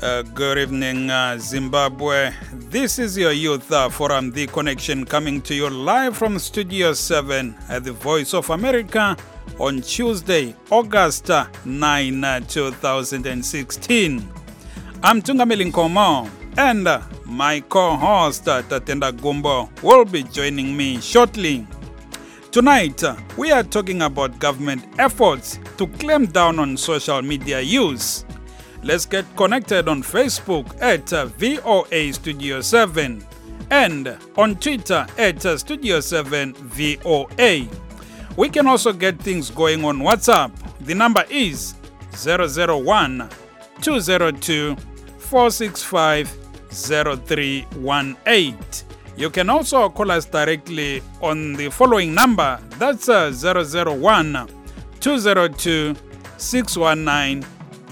Good evening, Zimbabwe. This is your Youth Forum, The Connection, coming to you live from Studio 7 at the Voice of America on Tuesday, August 9, 2016. I'm Tungameli Nkomo, and my co-host, Tatenda Gumbo, will be joining me shortly. Tonight, we are talking about government efforts to clamp down on social media use. Let's get connected on Facebook at VOA Studio 7 and on Twitter at Studio 7 VOA. We can also get things going on WhatsApp. The number is 001-202-465-0318. You can also call us directly on the following number. That's 001-202-619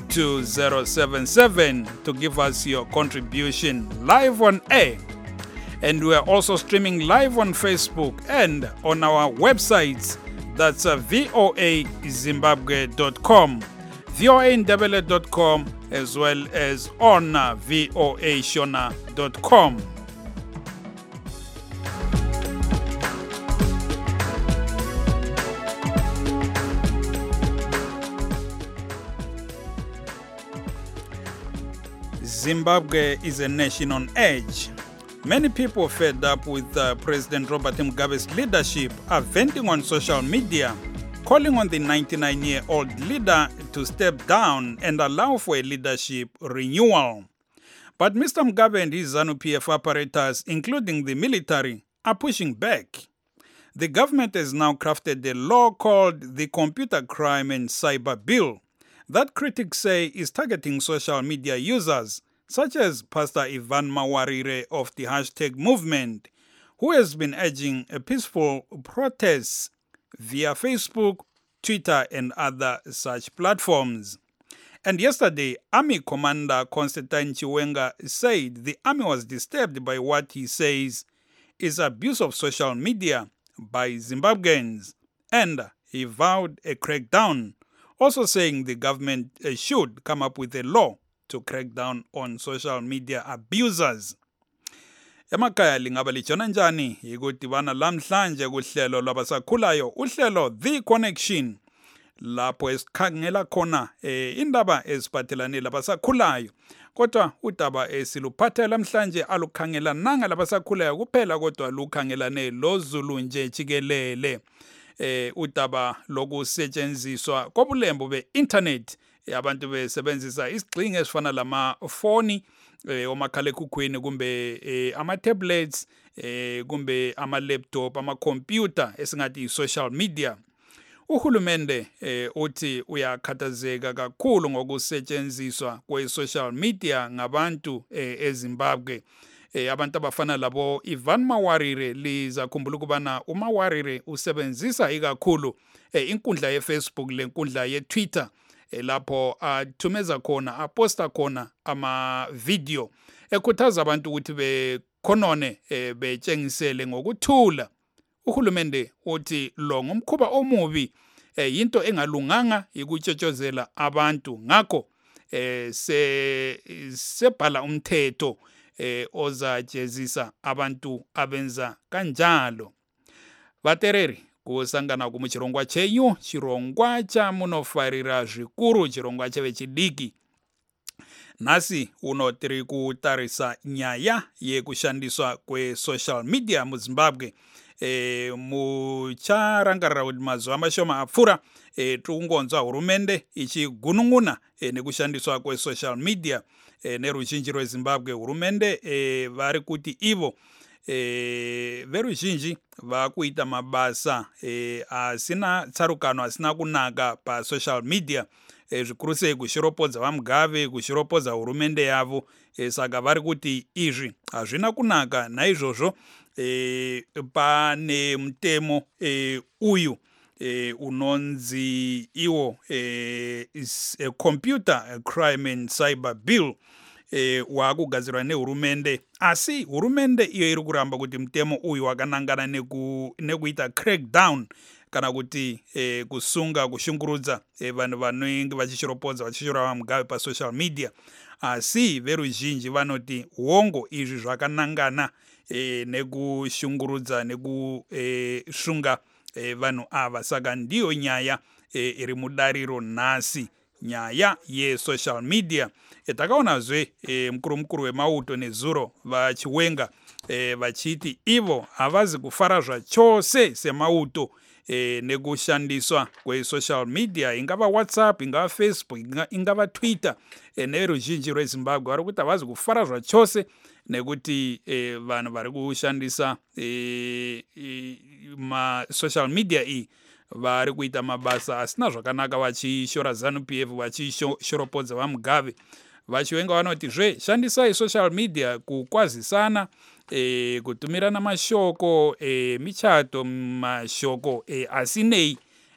2077 to give us your contribution live on air. And we are also streaming live on Facebook and on our websites. That's voazimbabwe.com, voaindebele.com, as well as on voashona.com. Zimbabwe is a nation on edge. Many people fed up with President Robert Mugabe's leadership are venting on social media, calling on the 99-year-old leader to step down and allow for a leadership renewal. But Mr. Mugabe and his ZANU-PF apparatus, including the military, are pushing back. The government has now crafted a law called the Computer Crime and Cyber Bill that critics say is targeting social media users, such as Pastor Ivan Mawarire of the hashtag movement, who has been urging a peaceful protests via Facebook, Twitter, and other such platforms. And yesterday, Army Commander Constantine Chiwenga said the army was disturbed by what he says is abuse of social media by Zimbabweans, and he vowed a crackdown, also saying the government should come up with a law to crack down on social media abusers. Emakhaya lingaba lijona njani yikudibana lamhlanje kuhlelo lwabasakhulayo, uhlelo The Connection, lapho esikhangela khona indaba eziphathelane labasakhulayo. Kodwa udaba esiluphatha lamhlanje alukhangela nanga labasakhulayo kuphela, kodwa lukhangelane lozulu nje jikelele. Udaba lokusetshenziswa kobulembu be-internet, abantu besebenzisa isigxingi esifana lamafoni, omakhalekhukhwini, kumbe ama-tablets, kumbe ama-laptop, ama-computer esingathi i-social media. Uhulumende uthi uyakhathazeka kakhulu ngokusetshenziswa kwe-social media ngabantu eZimbabwe. Abantu abafana labo Ivan Mawarire, lizakhumbula ukubana uMawarire usebenzisa ikakhulu inkundla ye-Facebook, lenkundla ye-Twitter, lapho athumeza khona, aposta khona ama-video ekhuthaza abantu ukuthi bekhonone, betshengisele ngokuthula. Uhulumende uthi lo ngumkhuba omubi, yinto engalunganga ikutshotshozela abantu. Ngakho sebhala umthetho ozajezisa abantu abenza kanjalo. Vatereri, kusangana kumu chirongwa chenyu, chirongwa cha munofarira zvikuru, chirongwa cheve chidiki. Nasi uno tiri kutarisa nyaya yekushandiswa kwe social media mu Zimbabwe. Mucharangarira kuti mazuva mashoma apfuura tikungonzwa hurumende ichigunun'una nekushandiswa kwe social media neruzhinji rweZimbabwe. Hurumende vari kuti ivo veruzhinji vakuita mabasa asina tsarukano, asina kunaka pa social media, zvikuru sei kushiropodza vaMugabe, kushiropodza hurumende yavo. Saka vari kuti izvi hazvina kunaka. Naizvozvo pane mutemo uyu unonzi iwo Computer Crime and Cyber Bill wakugadzirwa nehurumende. Asi hurumende iyo iri kuramba kuti mutemo uyu wakanangana nekuita crackdown kana kuti kusunga kushungurudza vanhu vanenge vachishiropodza vachishora vaMugabe pasocial media. asi veruzhinji vanoti hongo izvi zvakanangana nekushungurudza nekushunga vanhu ava. Saka ndiyo nyaya iri mudariro nhasi, nyaya yesocial media. Takaonazve mukuru wemauto nezuro vachiwenga vachiti ivo havazi kufara zvachose semauto nekushandiswa kwesocial media, ingava WhatsApp, ingava Facebook, ingava Twitter. Neruzhinji rweZimbabwe vari kuti havazi kufara zvachose nekuti vanhu vari kushandisa masocial media iyi vari kuita mabasa asina zvakanaka, vachishora ZANU-PF, vachishoropodza vaMugabe. Vachiwenga vanoti shandisai social media kukwazisana, kutumirana mashoko michato, mashoko asinei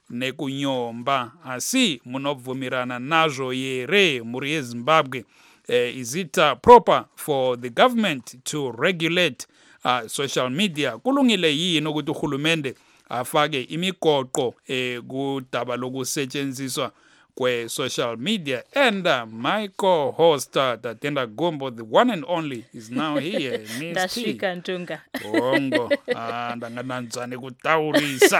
nekunyomba. Asi munobvumirana nazvo here muri yeZimbabwe? Is it proper for the government to regulate social media? Kulungile yini nokuthi uhulumende afake imigoqo kudaba lokusetshenziswa kwe-social media? And my co-host Tatenda Gombo, the one and only, is now here. Ndashika Ntunga. Bongo, ndangananzane kutaurisa.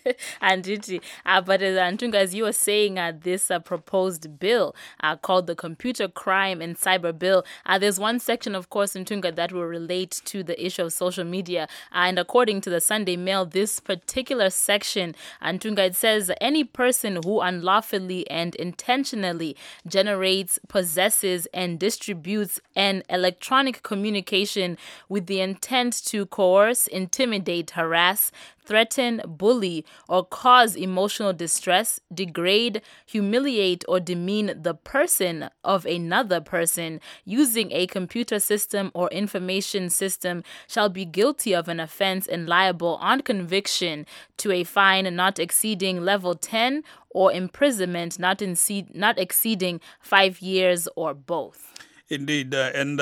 Anditi, but Ntunga, as you were saying, this proposed bill called the Computer Crime and Cyber Bill, there's one section, of course, Ntunga, that will relate to the issue of social media. And according to the Sunday Mail, this particular section, Ntunga, it says any person who unlawfully and intentionally generates, possesses, and distributes an electronic communication with the intent to coerce, intimidate, harass, threaten, bully, or cause emotional distress, degrade, humiliate, or demean the person of another person using a computer system or information system shall be guilty of an offense and liable on conviction to a fine not exceeding level 10 or imprisonment not exceeding 5 years or both. Indeed, and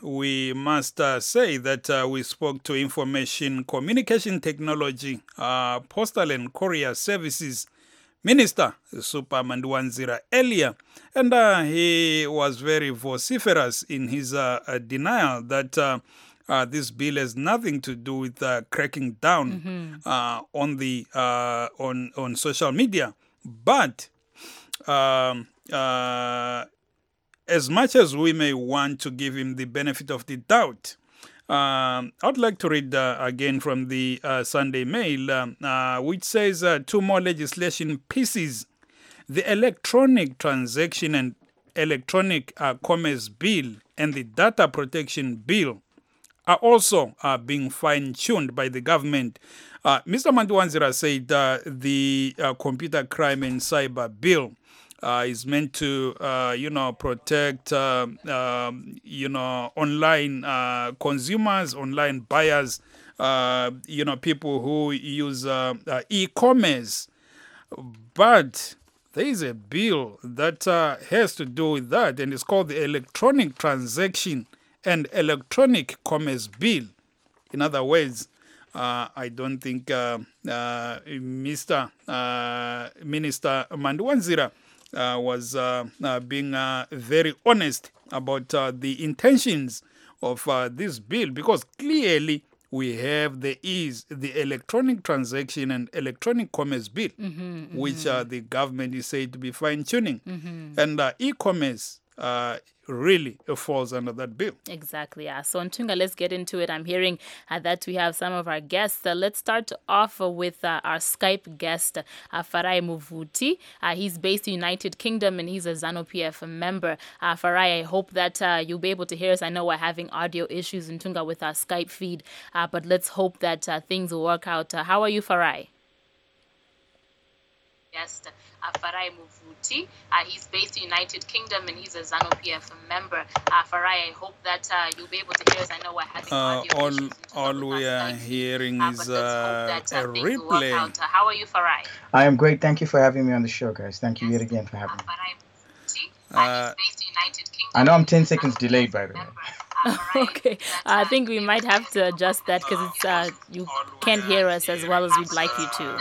we must say that we spoke to Information Communication Technology, Postal and Courier Services Minister Super Manduwanzira earlier, and he was very vociferous in his denial that this bill has nothing to do with cracking down on the on social media, but as much as we may want to give him the benefit of the doubt, I would like to read again from the Sunday Mail, which says 2 more legislation pieces. The Electronic Transaction and Electronic Commerce Bill and the Data Protection Bill are also being fine-tuned by the government. Mr. Manduwanzira said the Computer Crime and Cyber Bill is meant to, protect, online consumers, online buyers, people who use e-commerce. But there is a bill that has to do with that, and it's called the Electronic Transaction and Electronic Commerce Bill. In other words, I don't think Mr. Minister Manduwanzira was being very honest about the intentions of this bill, because clearly we have the Electronic Transaction and Electronic Commerce Bill, which the government is said to be fine-tuning. And e-commerce really falls under that bill. Exactly, yeah. So Ntunga, let's get into it. I'm hearing that we have some of our guests. Let's start off with our Skype guest, Farai Muvuti. He's based in the United Kingdom and he's a ZANU-PF member. Farai, I hope that you'll be able to hear us. I know we're having audio issues, Ntunga, with our Skype feed, but let's hope that things will work out. How are you, Farai? Guest, Farai Muvuti. He's based in the United Kingdom and he's a ZANU-PF member. Farai, I hope that you'll be able to hear us. I know we're having audio issues. All we are hearing is a replay. How are you, Farai? I am great. Thank you for having me on the show, guys. Thank you yet again for having me. Farai Muvuti. He's based in the United Kingdom. I know I'm 10 seconds delayed, by the way. Okay, I think we might have to adjust that because it's you can't hear us as well as we'd like you to.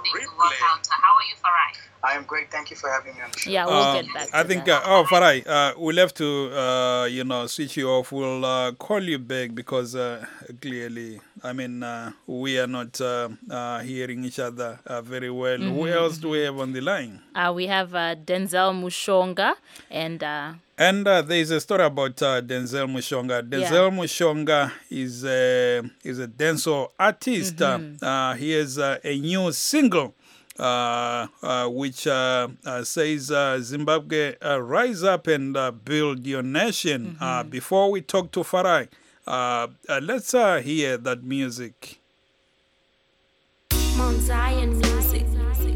I am great. Thank you for having me on the show. Yeah, we'll get back I to think, that. Farai, we'll have to, switch you off. We'll call you back because clearly, I mean, we are not hearing each other very well. Who else do we have on the line? We have Denzel Mushonga and And there is a story about Denzel Mushonga. Denzel Mushonga is a dancehall artist. He has a new single which says Zimbabwe, rise up and build your nation. Before we talk to Farai, let's hear that music. Mount Zion music.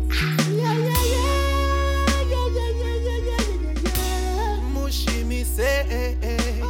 Mushimi say,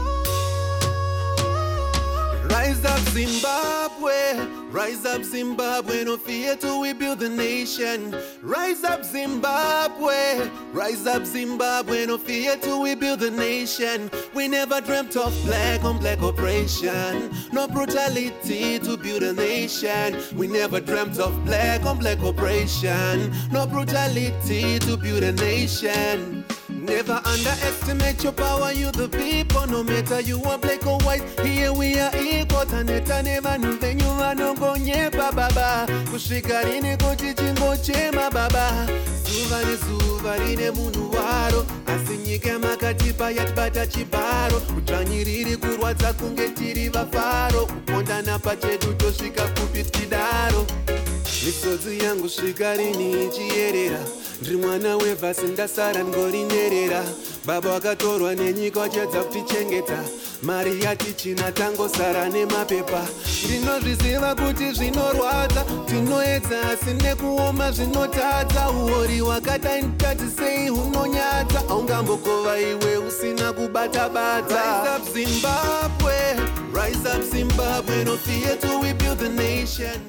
rise up Zimbabwe, rise up Zimbabwe, no fear till we build the nation. Rise up Zimbabwe, rise up Zimbabwe, no fear till we build the nation. We never dreamt of black on black oppression, no brutality to build a nation. We never dreamt of black on black oppression, no brutality to build a nation. Never underestimate your power, you the people. No matter you are black or white, here we are equal. Taneta never knew then you are no gonye baba. Kushikarine kochi chingo chema baba. Suvarine munuwaro. Asinyike makatipa yatibata chibaro. Utranyiriri kurwadza kunge tiri vafaro. Kupondana pachedu tosvika kupitidaro. Misodzi yangu svikarini ichierera. Ndiri mwana wevhasi ndasara ngorinerera. Baba wakatorwa nenyika wachedza kutichengeta. Mari yatichina tangosara nemapepa. Ndinozviziva kuti zvinorwadza. Tinoedza asi nekuoma zvinotadza. Uori wakataindikati sei hunonyadza. Aungambokova iwe usina kubata-bata. Rise up Zimbabwe, rise up Zimbabwe, no fear till we build the nation.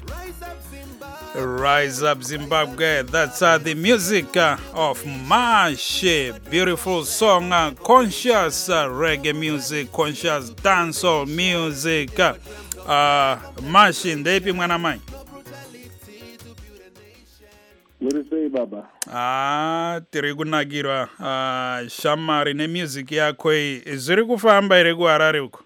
Rise Up Zimbabwe. That's the music of Marshe. Beautiful song, conscious reggae music, conscious dancehall music. Marshe, ndepi mwana mai? Murisei baba. Tiri kunakirwa. Shamari ne music yako iyi zviri kufamba iri kuHarare uko?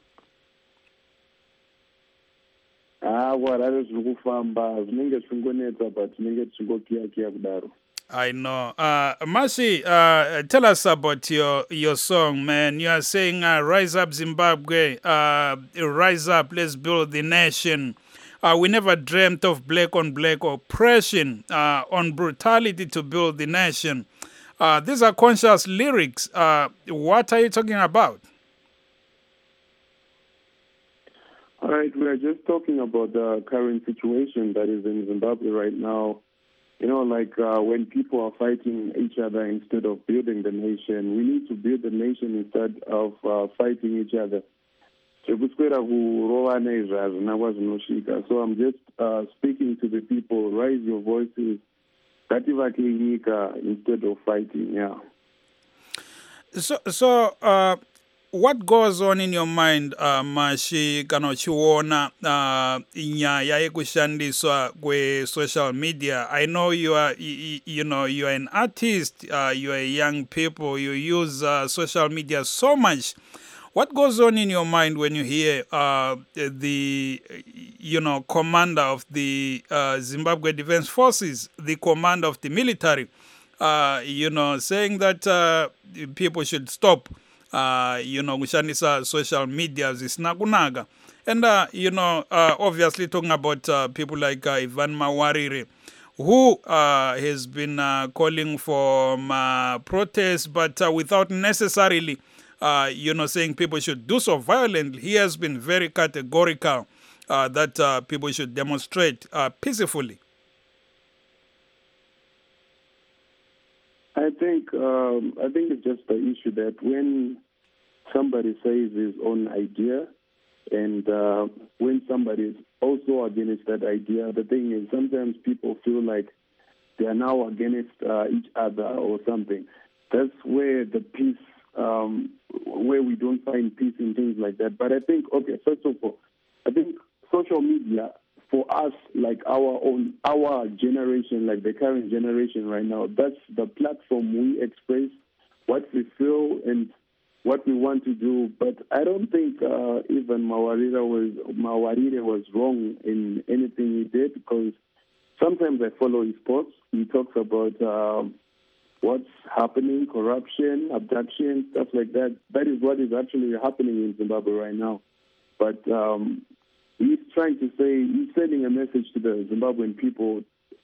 kuHarare zviri kufamba zvinenge zvichingonetsa but tinenge tichingokiya kudaro. I know. Mashi, tell us about your song, man. You are saying, rise up Zimbabwe, rise up, let's build the nation. We never dreamt of black on black oppression, on brutality to build the nation. These are conscious lyrics. What are you talking about? All right, we are just talking about the current situation that is in Zimbabwe right now. You know, like when people are fighting each other instead of building the nation, we need to build the nation instead of fighting each other. So I'm just speaking to the people, raise your voices, instead of fighting, yeah. So, what goes on in your mind, Mashi, kana uchiona nyaya yekushandiswa kwe social media? I know you are an artist, you are young people, you use social media so much. What goes on in your mind when you hear the commander of the Zimbabwe Defense Forces, the commander of the military, saying that people should stop kushandisa social media zisina kunaka? And obviously talking about people like Ivan Mawarire, who has been calling for protests, but without necessarily saying people should do so violently. He has been very categorical that people should demonstrate peacefully. I think it's just the issue that when somebody says his own idea and when somebody is also against that idea, the thing is sometimes people feel like they are now against each other or something. That's where the peace where we don't find peace and things like that. But I think, okay, first of all, I think social media for us, like our generation, like the current generation right now, that's the platform we express what we feel and what we want to do. But I don't think even Mawarire was wrong in anything he did, because sometimes I follow his posts. He talks about what's happening, corruption, abduction, stuff like that. That is what is actually happening in Zimbabwe right now. But he's trying to say, he's sending a message to the Zimbabwean people.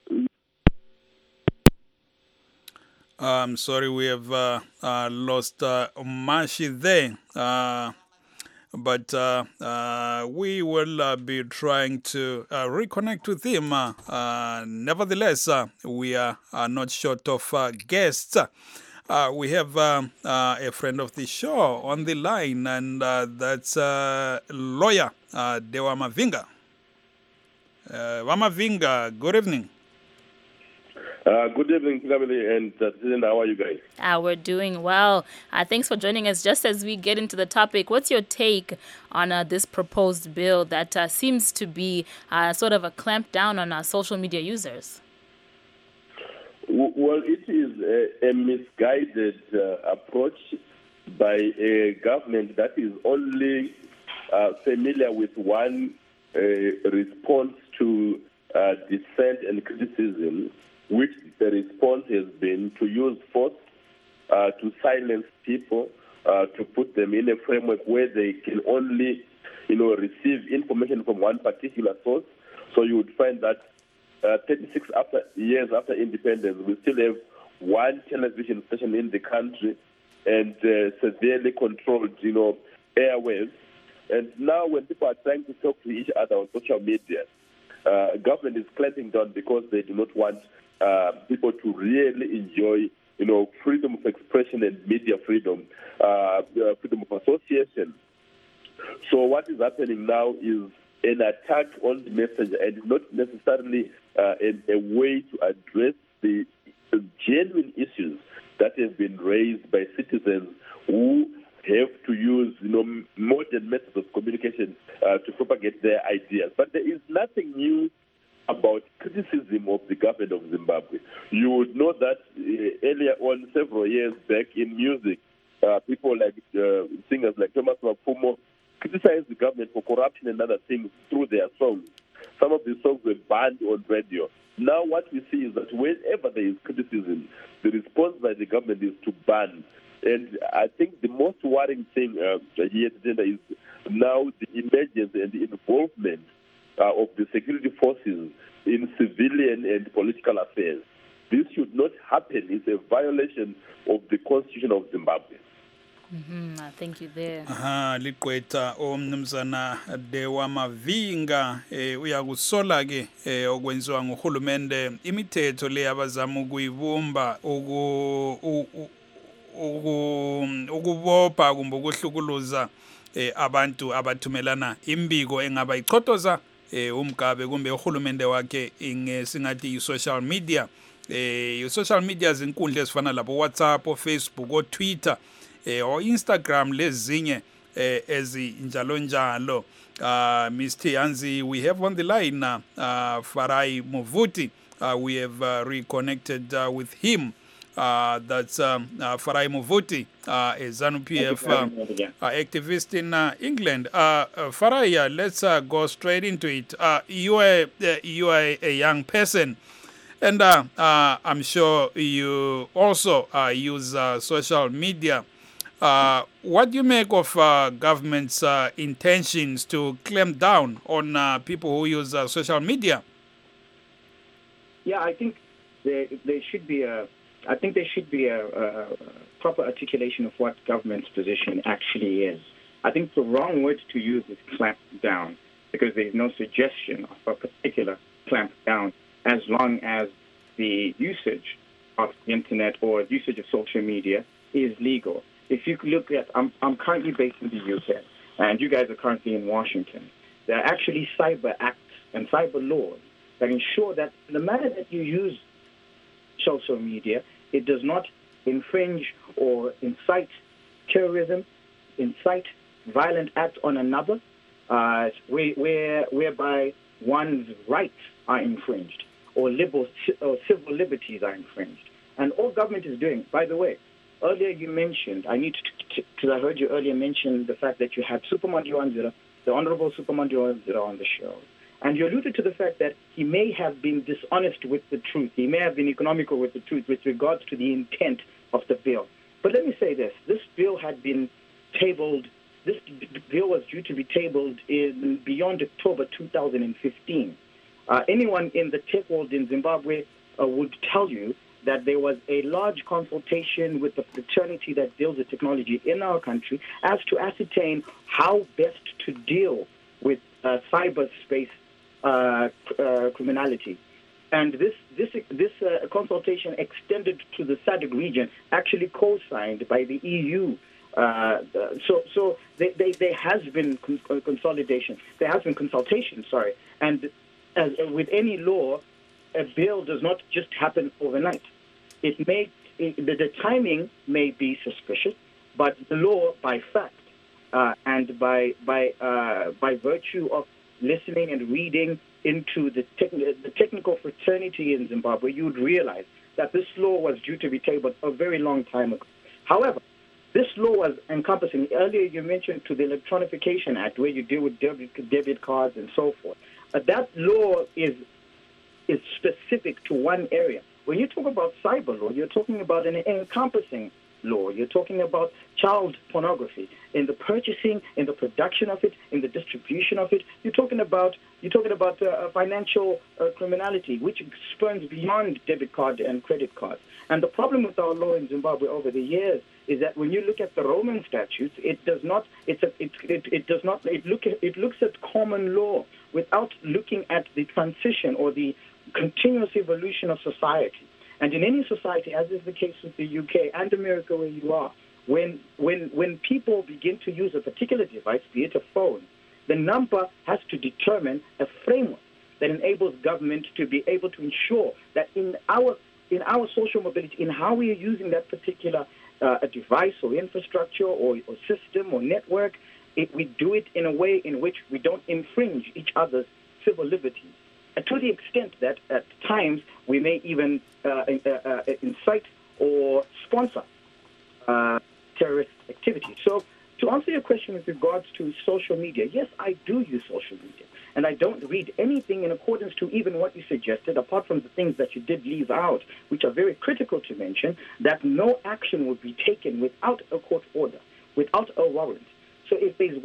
I'm sorry, we have lost Mashi there. But we will be trying to reconnect with him. Nevertheless, we are not short of guests. We have a friend of the show on the line, and that's lawyer Dewa Mavinga. Mavinga, good evening. Good evening, Kingabili, and how are you guys? We're doing well. Thanks for joining us. Just as we get into the topic, what's your take on this proposed bill that seems to be sort of a clamp down on social media users? Well, it is a misguided approach by a government that is only familiar with one response to dissent and criticism, which the response has been to use force to silence people, to put them in a framework where they can only, receive information from one particular source. So you would find that 36 years after independence, we still have one television station in the country and severely controlled, airwaves. And now when people are trying to talk to each other on social media, government is clamping down because they do not want people to really enjoy, freedom of expression and media freedom, freedom of association. So what is happening now is an attack on the message, and not necessarily a way to address the genuine issues that have been raised by citizens who have to use, modern methods of communication to propagate their ideas. But there is nothing new about criticism of the government of Zimbabwe. You would know that earlier on, several years back in music, people like singers like Thomas Mapfumo criticized the government for corruption and other things through their songs. Some of these songs were banned on radio. Now what we see is that whenever there is criticism, the response by the government is to ban. And I think the most worrying thing here today is now the emergence and the involvement of the security forces in civilian and political affairs. This should not happen. It's a violation of the Constitution of Zimbabwe. Thank you there. Liqwetha omnumzana Dewa Mavinga uyakusola ke okwenziwa nguhulumende imithetho le abazama ukuyibumba ukubopha kumbe ukuhlukuluza abantu abathumelana imbiko engaba ichotoza umgabe kumbe uhulumende wakhe singathi i-social media. I-social media zinkundla ezifana labo WhatsApp, Facebook, Twitter, or Instagram lezinye ezinjalo njalo. Mr. Yanzi, we have on the line Farai Muvuti. We have reconnected with him. That's Farai Muvuti, a ZANU-PF activist in England. Farai, let's go straight into it. You are a young person, and I'm sure you also use social media. What do you make of government's intentions to clamp down on people who use social media? Yeah, I think there should be a proper articulation of what government's position actually is. I think the wrong word to use is clamp down, because there is no suggestion of a particular clamp down as long as the usage of the internet or usage of social media is legal. If you look at, I'm currently based in the UK, and you guys are currently in Washington. There are actually cyber acts and cyber laws that ensure that the manner that you use social media, it does not infringe or incite terrorism, incite violent acts on another, whereby one's rights are infringed or civil liberties are infringed. And all government is doing, by the way, earlier you mentioned, because I heard you earlier mention the fact that you had Superman Diwanzira, the Honorable Superman Diwanzira on the show. And you alluded to the fact that he may have been dishonest with the truth. He may have been economical with the truth with regards to the intent of the bill. But let me say this. This bill had been tabled, this bill was due to be tabled in beyond October 2015. Anyone in the tech world in Zimbabwe would tell you that there was a large consultation with the fraternity that deals with technology in our country as to ascertain how best to deal with cyberspace criminality. And this consultation extended to the SADC region, actually co-signed by the EU. So there has been consolidation. There has been consultation, sorry. And as with any law, a bill does not just happen overnight. The timing may be suspicious, but the law, by fact, and by virtue of listening and reading into the technical fraternity in Zimbabwe, you would realize that this law was due to be tabled a very long time ago. However, this law was encompassing, earlier you mentioned to the Electronification Act, where you deal with debit cards and so forth. That law is specific to one area. When you talk about cyber law, you're talking about an encompassing law. You're talking about child pornography, in the purchasing, in the production of it, in the distribution of it. You're talking about financial criminality, which spurns beyond debit card and credit cards. And the problem with our law in Zimbabwe over the years is that when you look at the Roman statutes, it looks at common law without looking at the transition or the continuous evolution of society. And in any society, as is the case with the UK and America where you are, when people begin to use a particular device, be it a phone, the number has to determine a framework that enables government to be able to ensure that in our social mobility, in how we are using that particular device or infrastructure or system or network, we do it in a way in which we don't infringe each other's civil liberties. To the extent that at times we may even incite or sponsor terrorist activity. So to answer your question with regards to social media, yes, I do use social media. And I don't read anything in accordance to even what you suggested, apart from the things that you did leave out, which are very critical to mention, that no action would be taken without a court order, without a warrant. So if there's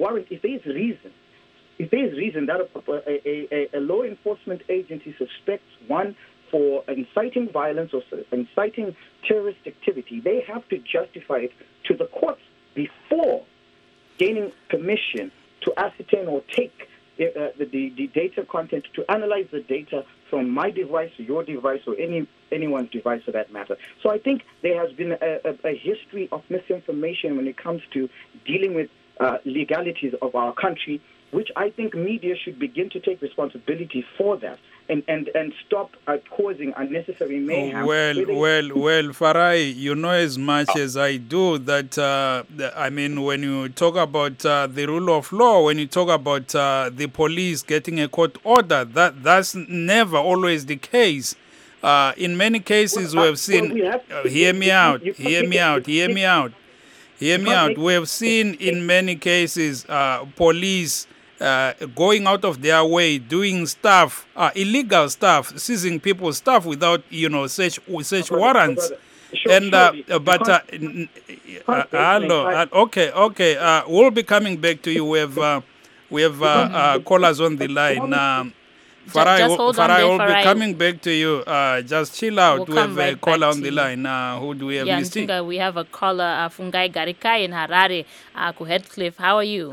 reason that a law enforcement agency suspects one for inciting violence or inciting terrorist activity, they have to justify it to the courts before gaining permission to ascertain or take the data content, to analyze the data from my device, your device, or anyone's device for that matter. So I think there has been a history of misinformation when it comes to dealing with legalities of our country, which I think media should begin to take responsibility for that and stop causing unnecessary mayhem. Well, Farai, you know as much as I do that, when you talk about the rule of law, when you talk about the police getting a court order, that's never always the case. In many cases we have seen, hear me out. We have seen in many cases police going out of their way, doing stuff, illegal stuff, seizing people's stuff without, search warrants. Okay. We'll be coming back to you. We have callers on the line. Farai will be coming back to you. Just chill out. We have a caller on the line. Who do we have listening? We have a caller, Fungai Garikai in Harare, Heathcliff. How are you?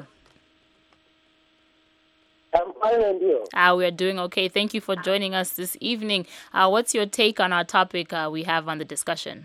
I'm fine, and you? We are doing okay. Thank you for joining us this evening. What's your take on our topic we have on the discussion?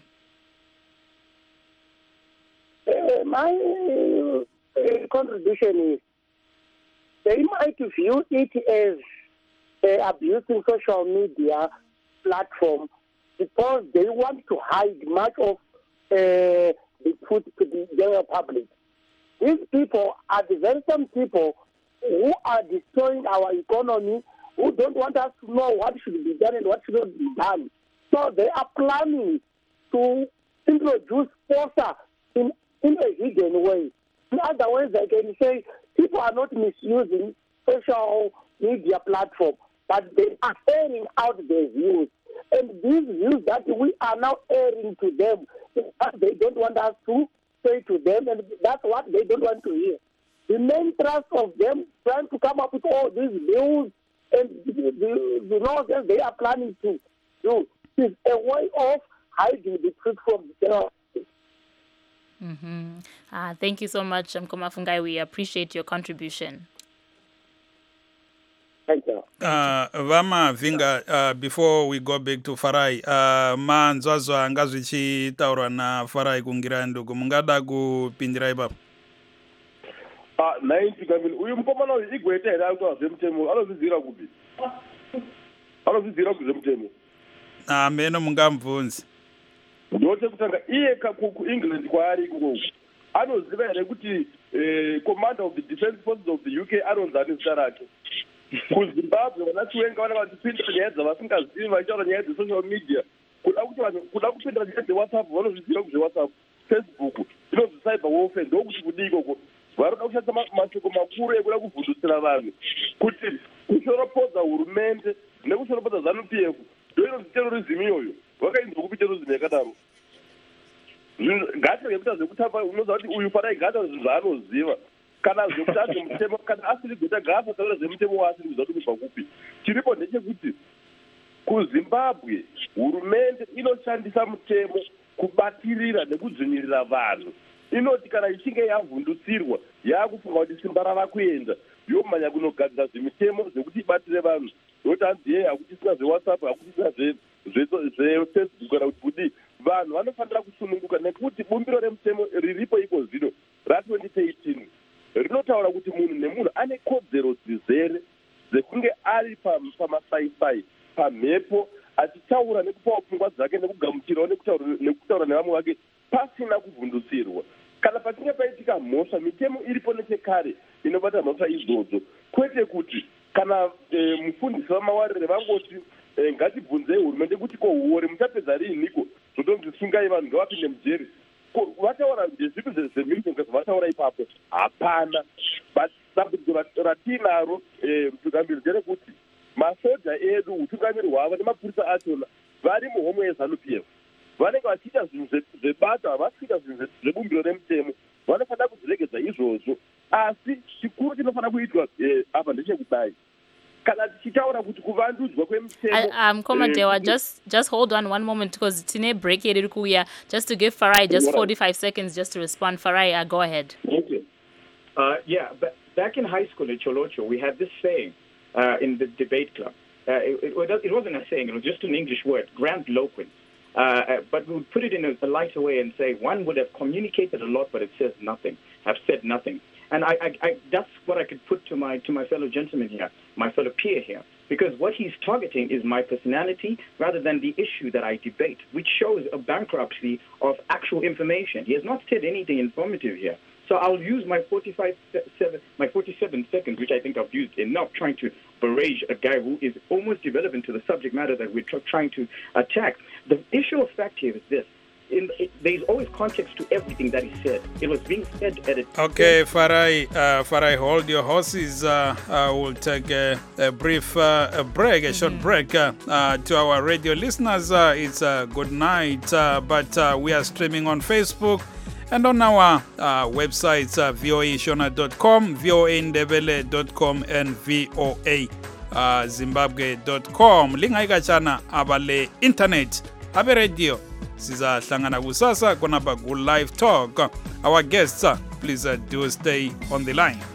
My contribution is they might view it as abusing social media platform because they want to hide much of the put to the general public. These people are the very same people who are destroying our economy, who don't want us to know what should be done and what should not be done. So they are planning to introduce SPOSA in a hidden way. In other words, I can say people are not misusing social media platform, but they are airing out their views. And these views that we are now airing to them, they don't want us to say to them, and that's what they don't want to hear. The main thrust of them trying to come up with all these bills and the nonsense they are planning to do is a way of hiding the truth from the general. Thank you so much, Mkoma Fungai. We appreciate your contribution. Thank you. Vama Vinga, before we go back to Farai, manzwazwa ngazwichi taurwa na Farai kungira ndugu mungada kupindira ipapo. 90 kamini uyu mukomana uyu igweta here akuita zvemutemo anozvidzira kupi kuzvemutemo meno mungamubvunzi ndote kutanga iye kuengland kwaari ikoko anoziva here kuti commander of the defense forces of the UK anonzani zita rake kuzimbabwe vana chiwenga vanenge vachipindira nyaya dzavasingazivi vachitaura nyaya dzesocial media kuda kupindira nyaya dzewhatsapp vanozviziva kuzvewhatsapp Facebook inonzi cyber warfare ndokuti kudii ikoko varoda kushandisa mashoko makuru ekuda kuvhundutsira vanhu kuti kushoropodza hurumende nekushoropodza ZANU-PF ndoinonzi terorism iyoyo vakainzwa kupi terorism yakadaro ngati ngekuita zvekutamba unoziva kuti uyu Farai ngata zvaanoziva kana zvekuti azve mutemo kana asiri kuita gafa taura zvemutemo waasiri kuziva kuti kubva kupi chiripo ndechekuti kuZimbabwe hurumende inoshandisa mutemo kubatirira nekudzvinyirira vanhu inoti kana ichinge yavhundutsirwa yakufunga kuti simba rava kuenda yomanya kunogadzira zvemitemo zvekuti ibatire vanhu noti hanzi yeye hakuchisina zvewhatsapp hakuchisina zvefacebook kana kuti kudii vanhu vanofanira kusununguka nekuti bumbiro remutemo riripo iko zvino ra2018 rinotaura kuti munhu nemunhu ane kodzero dzizere dzekunge ari pamasaisai pamhepo achitaura nekupawo pfungwa dzake nekugamuchirawo nekutaura nevamwe vake pasina kuvhundutsirwa kana pachinge paitika mhosva mitemo iripo nechekare inobata mhosva idzodzo kwete kuti kana mufundisi vamawarire vangoti ngatibvunzei hurumende kuti ko uore muchapedza riiniko zvotonzi sungai vanhu ngavapinde mujeri vataura ndezvipi zvemhirizonga zvavataura ipapo hapana but dambudziko ratinaro mtungamiri nderekuti masoja edu utungamiri hwavo nemapurisa achona vari muhomwe yeZANU-PF vanenge vachiita zvinhu zvebata havasi kuita zvinhu zvebumbiro remutemo vanofanira kuzviregedza izvozvo asi chikuru chinofanira kuitwa apa ndechekudai kana tichitaura kuti kuvandudzwa kwemutemo Komadewa, just hold on one moment because tine break iri kuuya just to give Farai just 45 seconds just to respond. Farai, go ahead. Okay. But back in high school at Cholocho, we had this saying in the debate club. It wasn't a saying, it was just an English word, grandiloquence. But we would put it in a lighter way and say one would have communicated a lot, but it says nothing, have said nothing. And I that's what I could put to my fellow gentleman here, my fellow peer here, because what he's targeting is my personality rather than the issue that I debate, which shows a bankruptcy of actual information. He has not said anything informative here. So I'll use my 47 seconds, which I think I've used enough, trying to barrage a guy who is almost irrelevant to the subject matter that we're trying to attack. The issue of fact here is this. There's always context to everything that is said. It was being said at a... Okay, Farai, hold your horses. We'll take a brief break, a short break. To our radio listeners, it's a good night. But we are streaming on Facebook and on our websites, voashona.com, voandebele.com, and voazimbabwe.com. Linga chana abale internet, abe radio. Siza hlangana kusasa konapa ku live talk. Our guests, please do stay on the line.